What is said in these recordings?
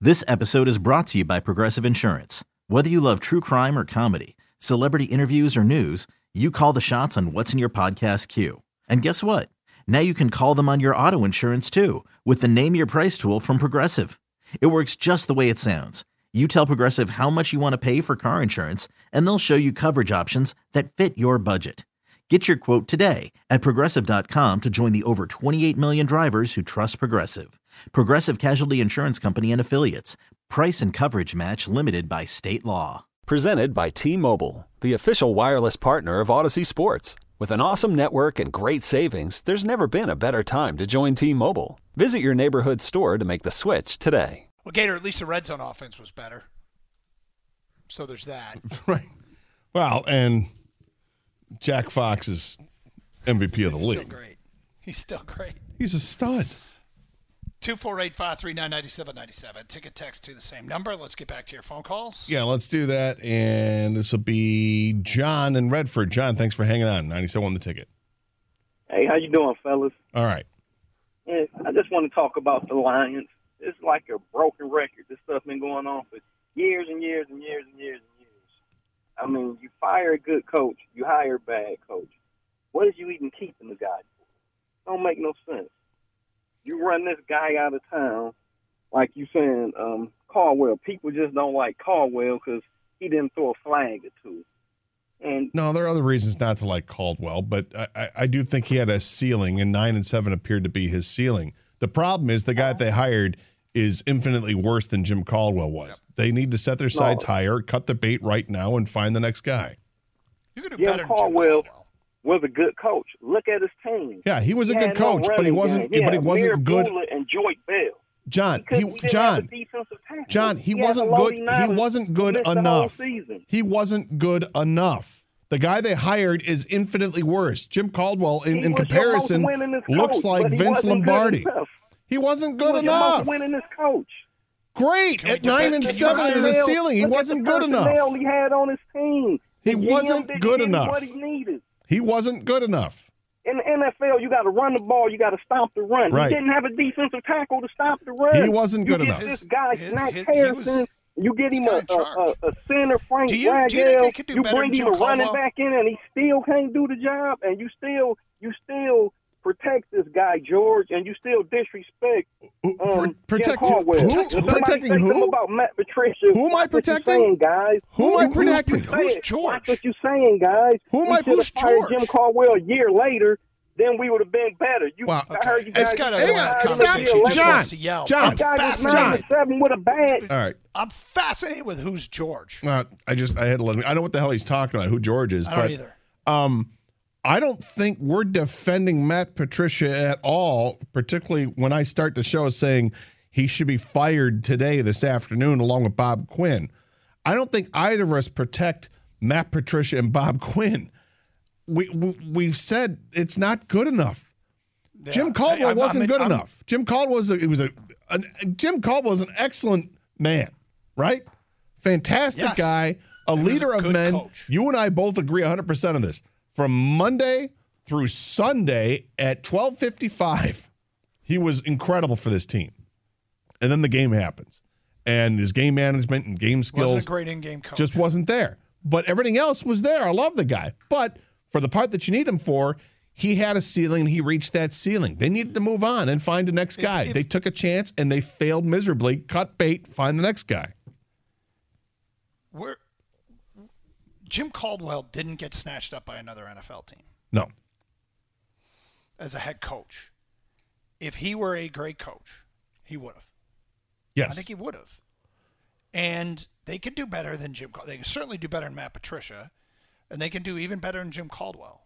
This episode is brought to you by Progressive Insurance. Whether you love true crime or comedy, celebrity interviews or news, you call the shots on what's in your podcast queue. And guess what? Now you can call them on your auto insurance too with the Name Your Price tool from Progressive. It works just the way it sounds. You tell Progressive how much you want to pay for car insurance, and they'll show you coverage options that fit your budget. Get your quote today at Progressive.com to join the over 28 million drivers who trust Progressive. Progressive Casualty Insurance Company and Affiliates. Price and coverage match limited by state law. Presented by T-Mobile, the official wireless partner of Odyssey Sports. With an awesome network and great savings, there's never been a better time to join T-Mobile. Visit your neighborhood store to make the switch today. Well, Gator, at least the red zone offense was better. So there's that. Right. Well, and Jack Fox is MVP of the league. Still great. He's still great. He's a stud. 248-539-9797. Ticket text to the same number. Let's get back to your phone calls. Yeah, let's do that. And this will be John in Redford. John, thanks for hanging on. 97 the ticket. Hey, how you doing, fellas? All right. Yeah, I just want to talk about the Lions. It's like a broken record. This stuff been going on for years and years and years and years and years. I mean, you fire a good coach, you hire a bad coach. What is you even keeping the guy for? Don't make no sense. You run this guy out of town, like you saying, Caldwell. People just don't like Caldwell because he didn't throw a flag or two. And no, there are other reasons not to like Caldwell, but I do think he had a ceiling, and 9-7 appeared to be his ceiling. The problem is the guy that they hired is infinitely worse than Jim Caldwell was. Yep. They need to set their sights higher, cut the bait right now, and find the next guy. You could do Jim better Caldwell than Jim Caldwell was a good coach. Look at his team. Yeah, he was a good coach, but he wasn't. But he wasn't good. And Joy Bell. John, he wasn't good. He wasn't good enough. He wasn't good enough. The guy they hired is infinitely worse. Jim Caldwell, in comparison, looks like Vince Lombardi. He wasn't good enough. Winningest coach. Great. At 9-7 is a ceiling. He wasn't good enough. He had on his team. He wasn't good enough. What he needed. He wasn't good enough. In the NFL, you got to run the ball. You got to stop the run. Right. He didn't have a defensive tackle to stop the run. He wasn't good enough. This guy, Matt Harrison, you get him a center, Frank Ragel. Do you think they could do you better bring him a running back in, and he still can't do the job, and you still protect this guy, George, and you still disrespect protect protecting who? About Matt Patricia. Who am I protecting? Guys? Who am I protecting? Who's George? That's what you're saying, guys. Who's George? Jim Caldwell a year later, then we would have been better. I heard you guys. John. With a bat. All right. I'm fascinated with who's George. I had to let him. I know what the hell he's talking about. Who George is? I don't either. I don't think we're defending Matt Patricia at all, particularly when I start the show saying he should be fired today, this afternoon, along with Bob Quinn. I don't think either of us protect Matt Patricia and Bob Quinn. We've said it's not good enough. Yeah, Jim Caldwell wasn't good enough. Jim Caldwell was an excellent man, right? Fantastic guy, a leader of men. Coach. You and I both agree 100% on this. From Monday through Sunday at 12:55, he was incredible for this team. And then the game happens. And his game management and game skills wasn't a great in-game coach. Just wasn't there. But everything else was there. I love the guy. But for the part that you need him for, he had a ceiling and he reached that ceiling. They needed to move on and find the next guy. They took a chance and they failed miserably. Cut bait, find the next guy. Jim Caldwell didn't get snatched up by another NFL team. No. As a head coach. If he were a great coach, he would have. Yes. I think he would have. And they could do better than Jim Caldwell. They can certainly do better than Matt Patricia. And they can do even better than Jim Caldwell.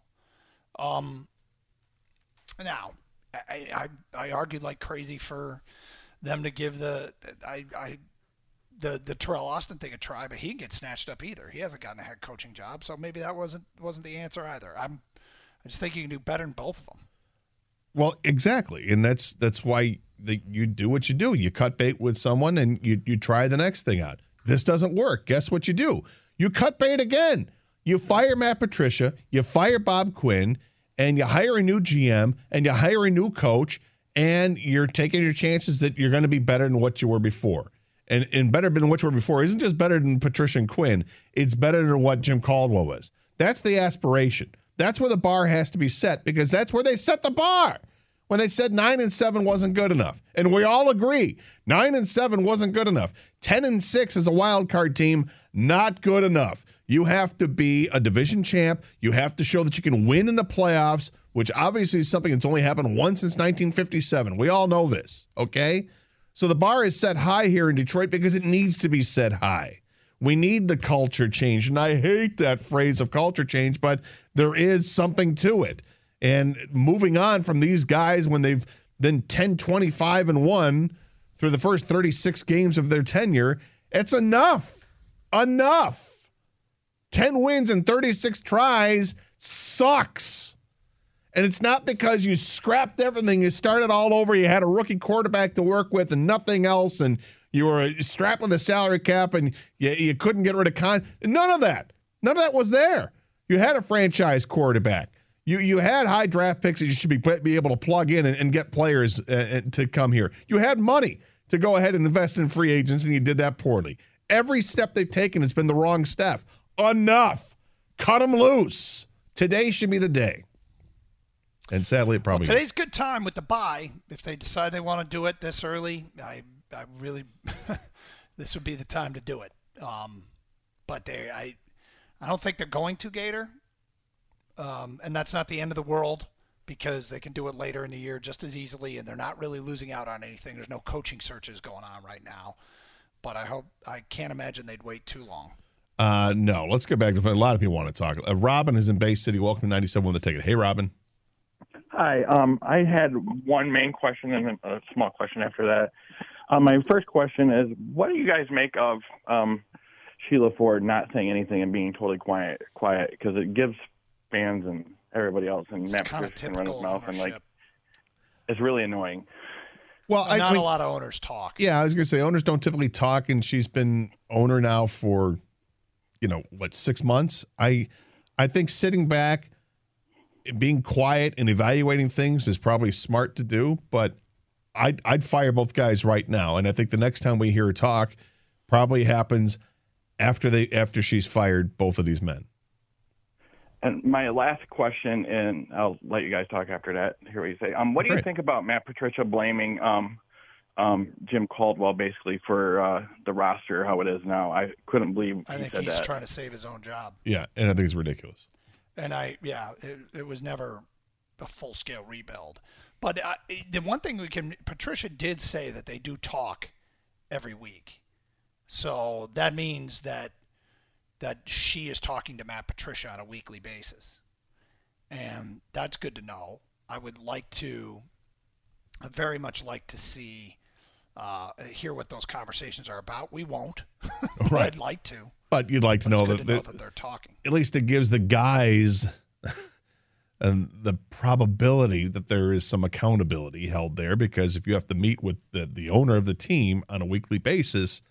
Now, I argued like crazy for them to give the Terrell Austin thing a try, but he didn't get snatched up either. He hasn't gotten a head coaching job, so maybe that wasn't the answer either. I just think you can do better than both of them. Well, exactly, and that's why you do what you do. You cut bait with someone, and you try the next thing out. This doesn't work. Guess what you do? You cut bait again. You fire Matt Patricia, you fire Bob Quinn, and you hire a new GM, and you hire a new coach, and you're taking your chances that you're going to be better than what you were before. And better than which were before isn't just better than Patricia and Quinn. It's better than what Jim Caldwell was. That's the aspiration. That's where the bar has to be set, because that's where they set the bar. When they said 9-7 wasn't good enough. And we all agree, 9-7 wasn't good enough. 10-6 as a wild card team, not good enough. You have to be a division champ. You have to show that you can win in the playoffs, which obviously is something that's only happened once since 1957. We all know this, okay? So the bar is set high here in Detroit because it needs to be set high. We need the culture change. And I hate that phrase of culture change, but there is something to it. And moving on from these guys when they've been 10-25-1 through the first 36 games of their tenure, it's enough. Enough. 10 wins and 36 tries sucks. And it's not because you scrapped everything, you started all over, you had a rookie quarterback to work with and nothing else, and you were strapped with a salary cap and you couldn't get rid of None of that. None of that was there. You had a franchise quarterback. You had high draft picks that you should be able to plug in and get players to come here. You had money to go ahead and invest in free agents, and you did that poorly. Every step they've taken has been the wrong step. Enough. Cut them loose. Today should be the day. And sadly, it probably today's is. good time with the bye. If they decide they want to do it this early, I really this would be the time to do it. But I don't think they're going to, Gator. And that's not the end of the world, because they can do it later in the year just as easily, and they're not really losing out on anything. There's no coaching searches going on right now. But I can't imagine they'd wait too long. No, let's get back to a lot of people want to talk. Robin is in Bay City. Welcome to 97 with the ticket. Hey, Robin. Hi. I had one main question and a small question after that. My first question is, what do you guys make of Sheila Ford not saying anything and being totally quiet? Because it gives fans and everybody else and Matt Patricia can run his mouth and it's really annoying. Well, not a lot of owners talk. Yeah, I was going to say owners don't typically talk, and she's been owner now for 6 months. I think sitting back, being quiet and evaluating things is probably smart to do, but I'd fire both guys right now, and I think the next time we hear her talk probably happens after she's fired both of these men. And my last question, and I'll let you guys talk after that, hear what you say. What do you think about Matt Patricia blaming Jim Caldwell basically for the roster, how it is now? I couldn't believe he said that. I think he's trying to save his own job. Yeah, and I think it's ridiculous. And it was never a full-scale rebuild. But the one thing Patricia did say that they do talk every week. So that means that she is talking to Matt Patricia on a weekly basis. And that's good to know. I would very much like to hear what those conversations are about. We won't. Right. I'd like to. But you'd like to know that they're talking. At least it gives the guys and the probability that there is some accountability held there, because if you have to meet with the owner of the team on a weekly basis,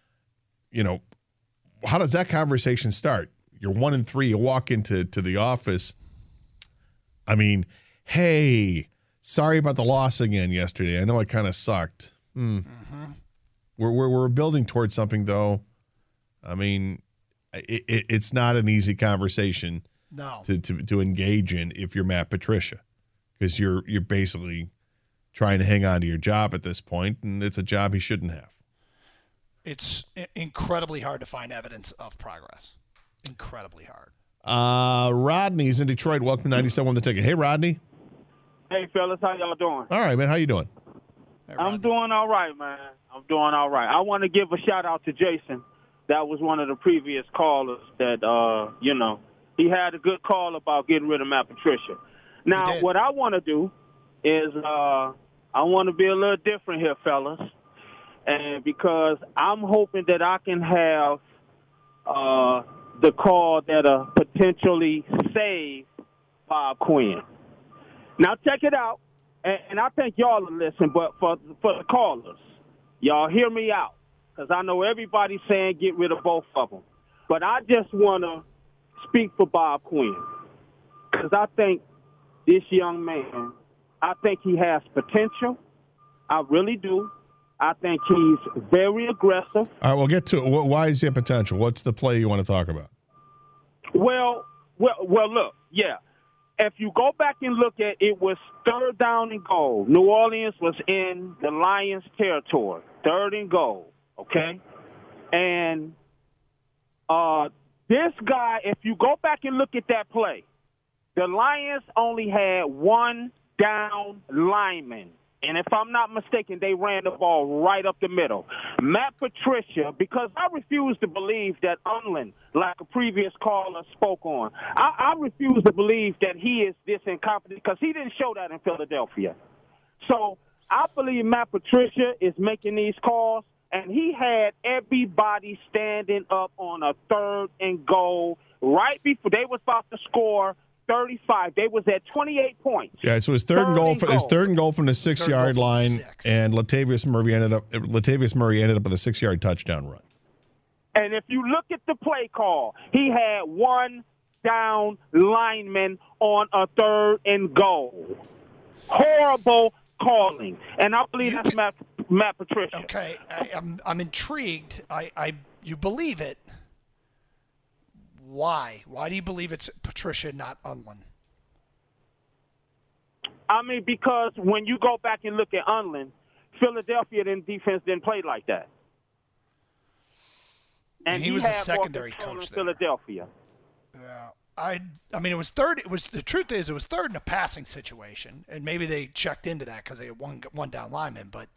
how does that conversation start? You're 1-3. You walk into the office. I mean, hey, sorry about the loss again yesterday. I know it kind of sucked. Mm-hmm. We're building towards something, though. I mean, it's not an easy conversation to engage in if you're Matt Patricia, because you're basically trying to hang on to your job at this point, and it's a job he shouldn't have. It's incredibly hard to find evidence of progress. Incredibly hard. Rodney's in Detroit. Welcome to 97 on the ticket. Hey, Rodney. Hey, fellas. How y'all doing? All right, man. How you doing? Hey, I'm doing all right, man. I'm doing all right. I want to give a shout-out to Jason. That was one of the previous callers that, he had a good call about getting rid of Matt Patricia. Now, what I want to do is I want to be a little different here, fellas. And because I'm hoping that I can have the call that'll potentially save Bob Quinn. Now, check it out. And I think y'all will listen, but for the callers, y'all hear me out. Because I know everybody's saying get rid of both of them. But I just want to speak for Bob Quinn. Because I think this young man, I think he has potential. I really do. I think he's very aggressive. All right, we'll get to it. Why is he a potential? What's the play you want to talk about? Well, look, yeah. If you go back and look at it, was 3rd down and goal. New Orleans was in the Lions' territory, 3rd and goal, okay? And this guy, if you go back and look at that play, the Lions only had 1 down lineman. And if I'm not mistaken, they ran the ball right up the middle. Matt Patricia, because I refuse to believe that Unlin, like a previous caller spoke on, I refuse to believe that he is this incompetent because he didn't show that in Philadelphia. So I believe Matt Patricia is making these calls, and he had everybody standing up on a 3rd and goal right before they was about to score 35. They was at 28 points. Yeah, so it was third and goal. It was 3rd and goal from the 6-yard line, and Latavius Murray ended up with a 6-yard touchdown run. And if you look at the play call, he had 1 down lineman on a 3rd and goal. Horrible calling, and I believe that's Matt Patricia. Okay, I'm intrigued. You believe it. Why? Why do you believe it's Patricia, not Unlin? I mean, because when you go back and look at Unlin, Philadelphia defense didn't play like that. And he was a secondary coach in Philadelphia. Yeah. I mean, it was third. The truth is, it was 3rd in a passing situation, and maybe they checked into that because they had one down lineman. But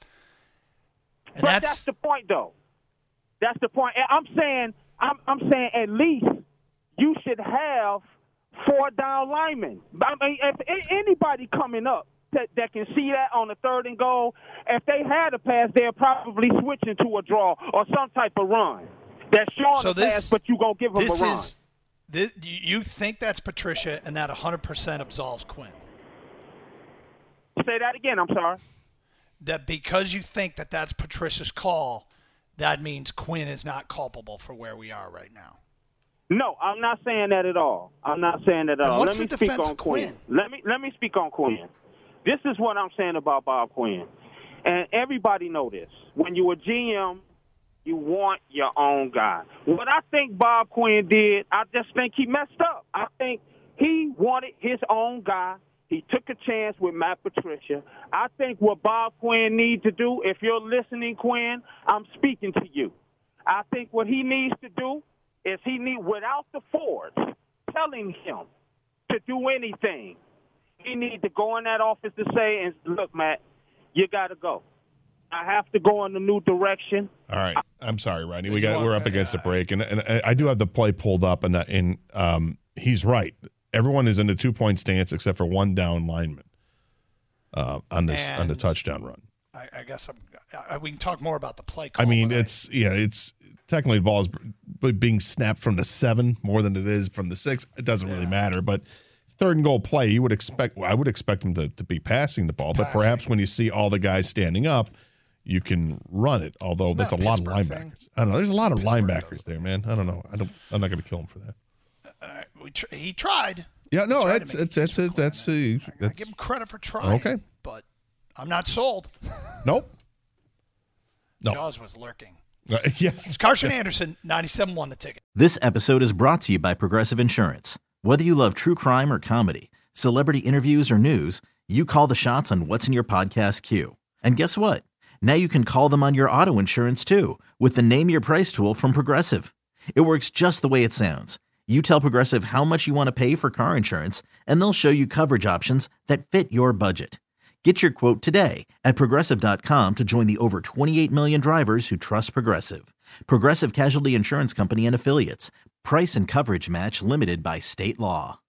that's the point, though. That's the point. I'm saying at least you should have 4 down linemen. I mean, if anybody coming up that can see that on the 3rd and goal, if they had a pass, they'll probably switch into a draw or some type of run. That's showing the pass, but you're going to give them a run. You think that's Patricia, and that 100% absolves Quinn? Say that again. I'm sorry. That because you think that that's Patricia's call, that means Quinn is not culpable for where we are right now. No, I'm not saying that at all. I'm not saying that at all. What's the defense of Quinn? Let me speak on Quinn. This is what I'm saying about Bob Quinn. And everybody know this. When you're a GM, you want your own guy. What I think Bob Quinn did, I just think he messed up. I think he wanted his own guy. He took a chance with Matt Patricia. I think what Bob Quinn needs to do, if you're listening, Quinn, I'm speaking to you. I think what he needs to do is without the Fords telling him to do anything, he needs to go in that office to say, and look, Matt, you got to go. I have to go in a new direction. All right. I'm sorry, Rodney. We're up against the break, and I do have the play pulled up, and he's right. Everyone is in the 2-point stance except for 1 down lineman on the touchdown run. I guess we can talk more about the play call. I mean, it's technically the ball is being snapped from the 7 more than it is from the 6. It doesn't really matter, but 3rd and goal play, I would expect him to be passing the ball, but perhaps when you see all the guys standing up, you can run it. Although that's a lot of linebackers. I don't know. There's a lot of linebackers there, man. I don't know. I'm not going to kill him for that. He tried. Yeah, no, I give him credit for trying. Okay, but I'm not sold. Nope. No. Jaws was lurking. Yes. It's Carson Anderson, 97.1 The Ticket. This episode is brought to you by Progressive Insurance. Whether you love true crime or comedy, celebrity interviews or news, you call the shots on what's in your podcast queue. And guess what? Now you can call them on your auto insurance too with the Name Your Price tool from Progressive. It works just the way it sounds. You tell Progressive how much you want to pay for car insurance, and they'll show you coverage options that fit your budget. Get your quote today at Progressive.com to join the over 28 million drivers who trust Progressive. Progressive Casualty Insurance Company and Affiliates. Price and coverage match limited by state law.